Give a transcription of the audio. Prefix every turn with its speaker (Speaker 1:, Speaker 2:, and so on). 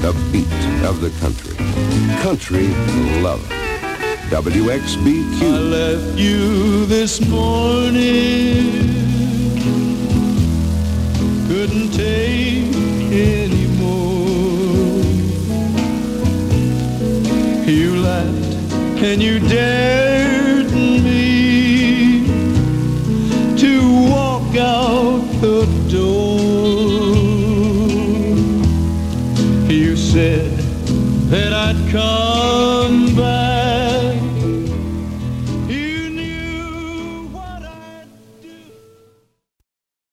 Speaker 1: the beat of the country. Country love. WXBQ.
Speaker 2: I left you this morning. Couldn't take anymore. You laughed and you dared me to walk out the door. You said that I'd come back